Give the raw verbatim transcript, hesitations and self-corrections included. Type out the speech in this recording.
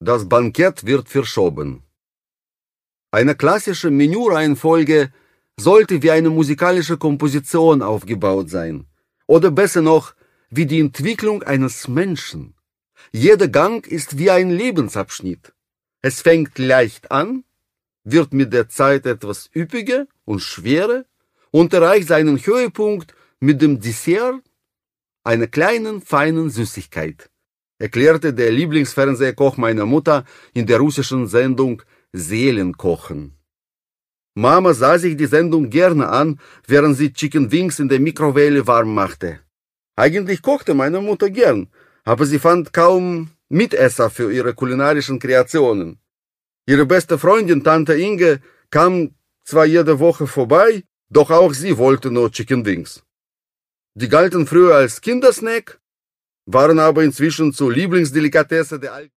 Das Bankett wird verschoben. Eine klassische Menüreihenfolge sollte wie eine musikalische Komposition aufgebaut sein. Oder besser noch, wie die Entwicklung eines Menschen. Jeder Gang ist wie ein Lebensabschnitt. Es fängt leicht an, wird mit der Zeit etwas üppiger und schwerer und erreicht seinen Höhepunkt mit dem Dessert, einer kleinen, feinen Süßigkeit, erklärte der Lieblingsfernsehkoch meiner Mutter in der russischen Sendung Seelenkochen. Mama sah sich die Sendung gerne an, während sie Chicken Wings in der Mikrowelle warm machte. Eigentlich kochte meine Mutter gern, aber sie fand kaum Mitesser für ihre kulinarischen Kreationen. Ihre beste Freundin, Tante Inge, kam zwar jede Woche vorbei, doch auch sie wollte nur Chicken Wings. Die galten früher als Kindersnack, waren aber inzwischen zur Lieblingsdelikatesse der alten